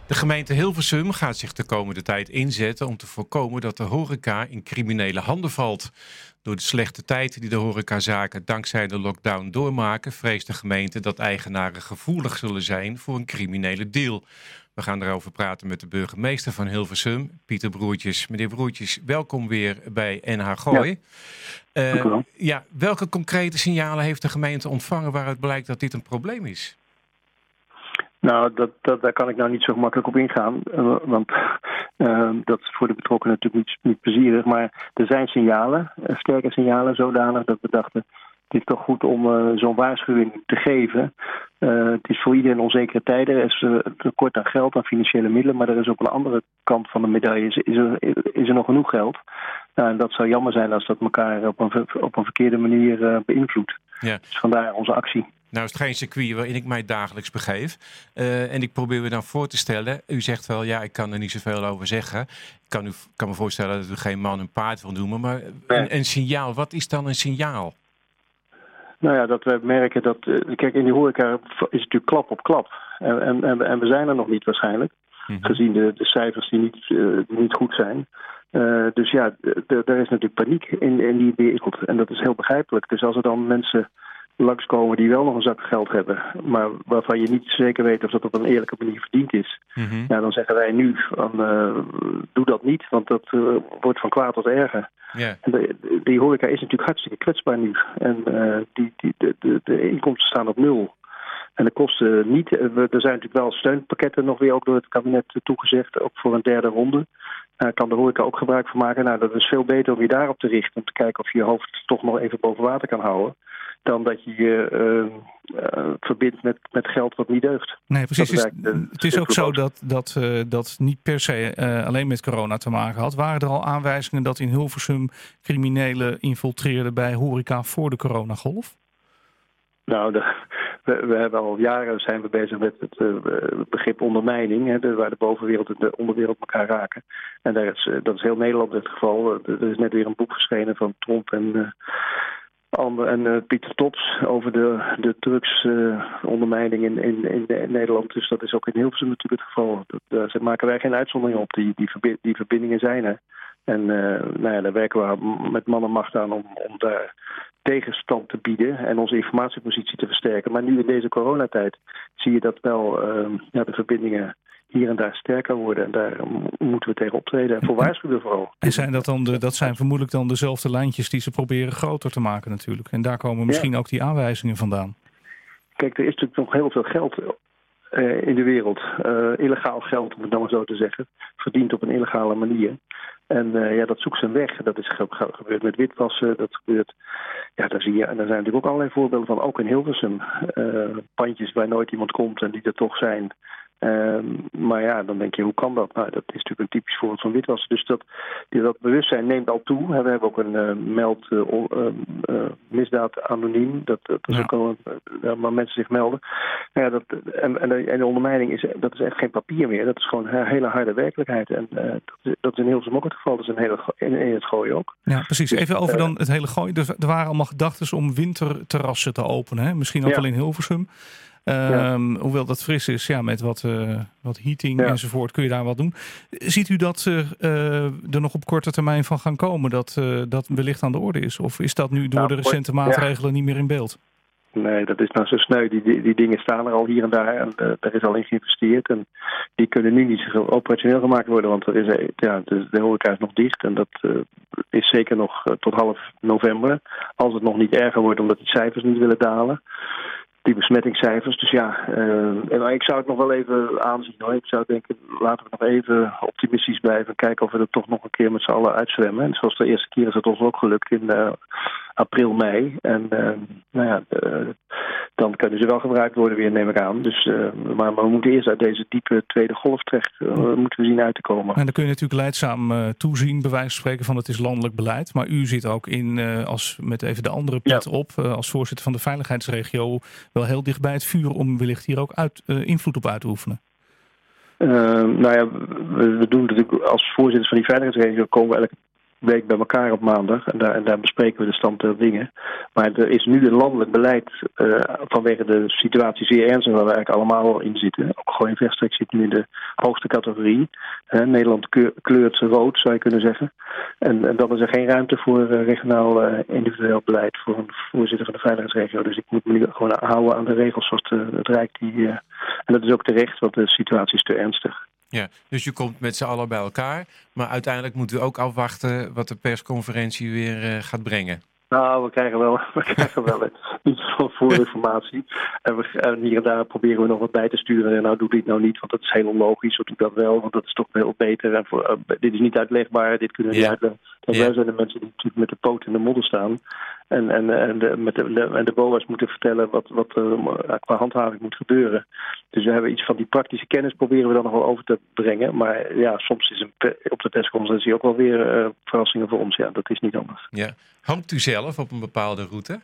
De gemeente Hilversum gaat zich de komende tijd inzetten om te voorkomen dat de horeca in criminele handen valt. Door de slechte tijd die de horecazaken dankzij de lockdown doormaken, vreest de gemeente dat eigenaren gevoelig zullen zijn voor een criminele deal. We gaan erover praten met de burgemeester van Hilversum, Pieter Broertjes. Meneer Broertjes, welkom weer bij NH Gooi. Welke concrete signalen heeft de gemeente ontvangen waaruit blijkt dat dit een probleem is? Nou, daar kan ik nou niet zo gemakkelijk op ingaan, want dat is voor de betrokkenen natuurlijk niet plezierig. Maar er zijn signalen, sterke signalen, zodanig dat we dachten, het is toch goed om zo'n waarschuwing te geven. Het is voor iedereen onzekere tijden. Er is tekort aan geld, aan financiële middelen. Maar er is ook een andere kant van de medaille. Is er nog genoeg geld? En dat zou jammer zijn als dat elkaar op een verkeerde manier beïnvloedt. Ja. Dus vandaar onze actie. Nou is het geen circuit waarin ik mij dagelijks begeef. En ik probeer me dan voor te stellen. U zegt wel, ja, ik kan er niet zoveel over zeggen. Ik kan me voorstellen dat u geen man en paard wil noemen. Maar een signaal, wat is dan een signaal? Nou ja, dat we merken dat... Kijk, in die horeca is het natuurlijk klap op klap. En we zijn er nog niet waarschijnlijk. Mm-hmm. Gezien de cijfers die niet goed zijn. Dus ja, er is natuurlijk paniek in die wereld. En dat is heel begrijpelijk. Dus als er dan mensen langskomen die wel nog een zak geld hebben, maar waarvan je niet zeker weet of dat op een eerlijke manier verdiend is. Mm-hmm. Ja, dan zeggen wij nu, doe dat niet, want dat wordt van kwaad tot erger. Yeah. En die horeca is natuurlijk hartstikke kwetsbaar nu. En de inkomsten staan op nul. En de kosten niet. Er zijn natuurlijk wel steunpakketten nog weer ook door het kabinet toegezegd, ook voor een derde ronde. Daar kan de horeca ook gebruik van maken. Nou, dat is veel beter om je daarop te richten, om te kijken of je je hoofd toch nog even boven water kan houden, dan dat je je verbindt met geld wat niet deugt. Nee, precies. Het is ook zo dat niet per se alleen met corona te maken had. Waren er al aanwijzingen dat in Hilversum criminelen infiltreerden bij horeca voor de coronagolf? Nou, we hebben al jaren zijn we bezig met het begrip ondermijning, waar de bovenwereld en de onderwereld elkaar raken. En dat is heel Nederland het geval. Er is net weer een boek verschenen van Tromp en Pieter Tops over de drugsondermijning in Nederland. Dus dat is ook in Hilversum natuurlijk het geval. Daar maken wij geen uitzondering op. Die verbindingen zijn er. En daar werken we met man en macht aan om daar tegenstand te bieden en onze informatiepositie te versterken. Maar nu in deze coronatijd zie je dat wel de verbindingen hier en daar sterker worden. En daar moeten we tegen optreden. En voor waarschuwen vooral. En zijn dat zijn vermoedelijk dan dezelfde lijntjes die ze proberen groter te maken natuurlijk. En daar komen misschien ook die aanwijzingen vandaan. Kijk, er is natuurlijk nog heel veel geld in de wereld. Illegaal geld, om het nou maar zo te zeggen. Verdiend op een illegale manier. En dat zoekt zijn weg. Dat is gebeurd met witwassen. Dat gebeurt. Ja, daar zijn natuurlijk ook allerlei voorbeelden van. Ook in Hilversum. Pandjes waar nooit iemand komt en die er toch zijn. Maar ja, dan denk je, hoe kan dat? Nou, dat is natuurlijk een typisch voorbeeld van witwassen. Dus dat bewustzijn neemt al toe. We hebben ook een misdaad anoniem. Dat is ook al waar mensen zich melden. Ja, en de ondermijning dat is echt geen papier meer. Dat is gewoon een hele harde werkelijkheid. En dat is in Hilversum ook het geval. Dat is in het Gooi ook. Ja, precies. Even over dan het hele Gooi. Er waren allemaal gedachten om winterterrassen te openen. Hè? Misschien ook wel in Hilversum. Hoewel dat fris is, met wat heating enzovoort, kun je daar wat doen. Ziet u dat er nog op korte termijn van gaan komen, dat wellicht aan de orde is? Of is dat nu door de recente maatregelen niet meer in beeld? Nee, dat is nou zo sneu. Die dingen staan er al hier en daar en daar is al in geïnvesteerd. En die kunnen nu niet zo operationeel gemaakt worden, want de horeca is nog dicht. En dat is zeker nog tot half november. Als het nog niet erger wordt, omdat die cijfers niet willen dalen. Die besmettingscijfers. Dus ik zou het nog wel even aanzien hoor. Ik zou denken, laten we nog even optimistisch blijven. Kijken of we er toch nog een keer met z'n allen uitzwemmen. En zoals de eerste keer is het ons ook gelukt in april, mei. En dan kunnen ze wel gebruikt worden weer, neem ik aan. Dus, maar we moeten eerst uit deze diepe tweede golf terecht moeten we zien uit te komen. En dan kun je natuurlijk leidzaam toezien, bij wijze van spreken, van het is landelijk beleid. Maar u zit ook met even de andere pet op, als voorzitter van de veiligheidsregio, wel heel dicht bij het vuur om wellicht hier ook invloed op uit te oefenen. We doen natuurlijk als voorzitter van die veiligheidsregio komen we week bij elkaar op maandag. En daar bespreken we de stand der dingen. Maar er is nu een landelijk beleid vanwege de situatie zeer ernstig waar we eigenlijk allemaal in zitten. Ook Gooi en Vechtstreek zit nu in de hoogste categorie. Nederland kleurt rood, zou je kunnen zeggen. En dan is er geen ruimte voor regionaal individueel beleid voor een voorzitter van de veiligheidsregio. Dus ik moet me nu gewoon houden aan de regels zoals het Rijk die... en dat is ook terecht, want de situatie is te ernstig. Ja, dus je komt met z'n allen bij elkaar. Maar uiteindelijk moet u ook afwachten wat de persconferentie weer gaat brengen. Nou, we krijgen wel iets van voorinformatie. En hier en daar proberen we nog wat bij te sturen. En nou, doe dit nou niet, want dat is heel onlogisch. Of doe dat wel, want dat is toch veel beter. En dit is niet uitlegbaar, dit kunnen we niet uitleggen. En wij zijn de mensen die natuurlijk met de poot in de modder staan. En de BOA's moeten vertellen wat qua handhaving moet gebeuren. Dus we hebben iets van die praktische kennis proberen we dan nog wel over te brengen. Maar ja, soms is op de persconferentie ook wel weer verrassingen voor ons. Ja, dat is niet anders. Ja. Hangt u zelf op een bepaalde route?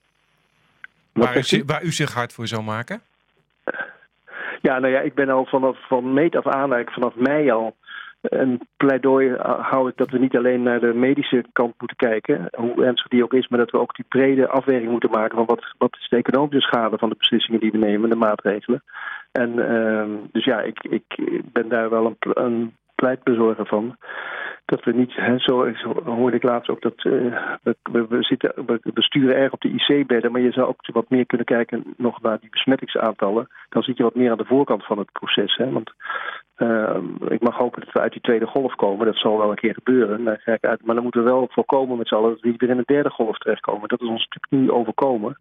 Waar u zich hard voor zou maken? Ja, nou ja, ik ben al van meet af aan, eigenlijk vanaf mei al, een pleidooi hou ik dat we niet alleen naar de medische kant moeten kijken, hoe ernstig die ook is, maar dat we ook die brede afweging moeten maken van wat is de economische schade van de beslissingen die we nemen, de maatregelen. En dus ja, ik ben daar wel een pleitbezorger van. Dat we niet, zo hoorde ik laatst ook, dat we sturen erg op de IC-bedden, maar je zou ook wat meer kunnen kijken nog naar die besmettingsaantallen. Dan zit je wat meer aan de voorkant van het proces. Hè? Want ik mag hopen dat we uit die tweede golf komen. Dat zal wel een keer gebeuren. Daar ga ik uit. Maar dan moeten we wel voorkomen met z'n allen dat we weer in een derde golf terechtkomen. Dat is ons natuurlijk nu overkomen.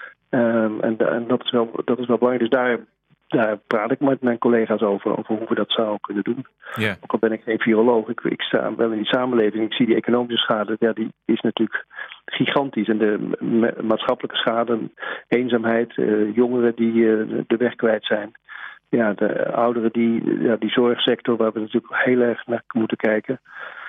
En dat is wel belangrijk. Dus daar praat ik met mijn collega's over hoe we dat zouden kunnen doen. Yeah. Ook al ben ik geen viroloog, ik sta wel in die samenleving. Ik zie die economische schade, ja, die is natuurlijk gigantisch. En de maatschappelijke schade, eenzaamheid, jongeren die de weg kwijt zijn. Ja, de ouderen, die zorgsector waar we natuurlijk heel erg naar moeten kijken.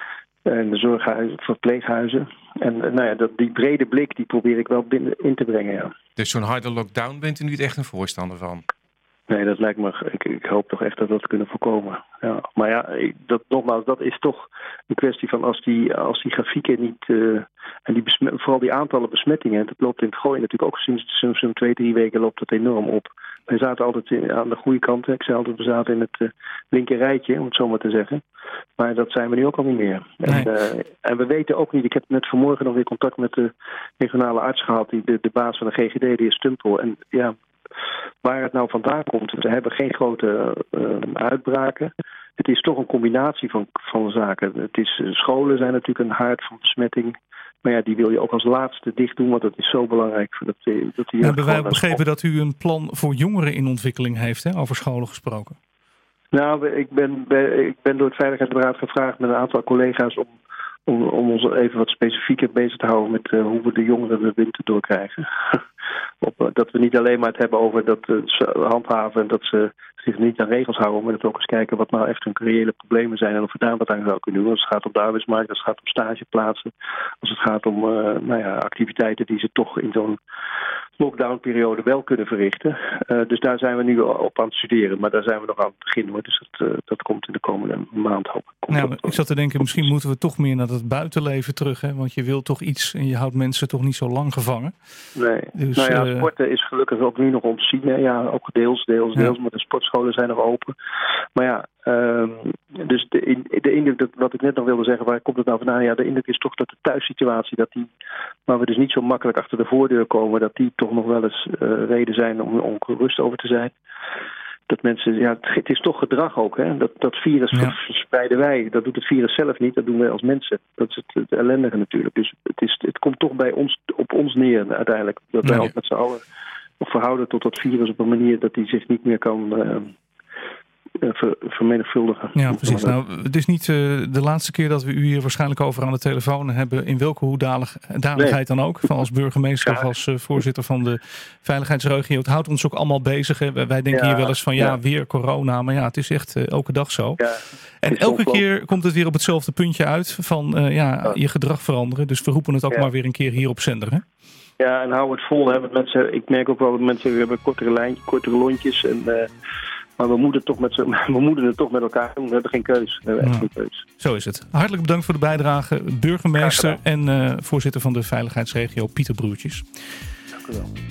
En de zorghuizen, verpleeghuizen. En nou ja, die brede blik die probeer ik wel in te brengen, ja. Dus zo'n harde lockdown bent u niet echt een voorstander van? Nee, dat lijkt me. Ik hoop toch echt dat we dat kunnen voorkomen. Ja. Maar ja, dat is toch een kwestie van als die grafieken niet en vooral die aantallen besmettingen, dat loopt in het Gooi natuurlijk ook sinds zo'n 2-3 weken loopt dat enorm op. Wij zaten altijd aan de goede kant. Ik zei altijd, we zaten in het linker rijtje, om het zo maar te zeggen. Maar dat zijn we nu ook al niet meer. Nee. En we weten ook niet. Ik heb net vanmorgen nog weer contact met de regionale arts gehad, de baas van de GGD, de heer Stumpel. En ja, waar het nou vandaan komt, we hebben geen grote uitbraken. Het is toch een combinatie van zaken. Scholen zijn natuurlijk een haard van besmetting. Maar ja, die wil je ook als laatste dicht doen, want dat is zo belangrijk. Hebben wij begrepen dat u een plan voor jongeren in ontwikkeling heeft, hè, over scholen gesproken? Nou, ik ben door het Veiligheidsberaad gevraagd met een aantal collega's om ons even wat specifieker bezig te houden met hoe we de jongeren de winter doorkrijgen. Dat we niet alleen maar het hebben over dat ze handhaven en dat ze zich niet aan regels houden, maar dat we ook eens kijken wat nou echt hun reële problemen zijn en of we daar wat aan zouden kunnen doen. Als het gaat om de arbeidsmarkt, als het gaat om stageplaatsen, als het gaat om activiteiten die ze toch in zo'n lockdownperiode wel kunnen verrichten. Dus daar zijn we nu op aan het studeren, maar daar zijn we nog aan het beginnen. Hoor. Dus dat komt in de komende maand, hoop ik. Ik zat te denken, misschien moeten we toch meer naar het buitenleven terug, hè? Want je wil toch iets en je houdt mensen toch niet zo lang gevangen. Nee, dus, sporten is gelukkig ook nu nog ontzien. Hè? Ja, ook deels, maar de sportscholen zijn nog open. Maar ja, dus de indruk, wat ik net nog wilde zeggen, waar komt het nou vandaan? Ja, de indruk is toch dat de thuissituatie, waar we dus niet zo makkelijk achter de voordeur komen, dat die toch nog wel eens reden zijn om gerust over te zijn. Dat mensen, ja, het is toch gedrag ook, hè? Dat virus verspreiden wij. Dat doet het virus zelf niet, dat doen wij als mensen. Dat is het ellendige natuurlijk. Dus het komt toch op ons neer uiteindelijk. Dat wij ook met z'n allen verhouden tot dat virus op een manier dat hij zich niet meer kan vermenigvuldigen. Ja, precies. Nou, het is niet de laatste keer dat we u hier waarschijnlijk over aan de telefoon hebben, in welke hoedanigheid dan ook. Van als burgemeester of als voorzitter van de veiligheidsregio. Het houdt ons ook allemaal bezig. Hè. Wij denken hier wel eens van weer corona. Maar ja, het is echt elke dag zo. Ja, en elke keer komt het weer op hetzelfde puntje uit van je gedrag veranderen. Dus we roepen het ook maar weer een keer hier op zender. Hè? Ja, en hou het vol. Hè. Met mensen, ik merk ook wel dat mensen hebben kortere lontjes en Maar we moeten het toch met elkaar doen. We hebben geen keus. We hebben echt geen keus. Zo is het. Hartelijk bedankt voor de bijdrage. Burgemeester en voorzitter van de veiligheidsregio Pieter Broertjes. Dank u wel.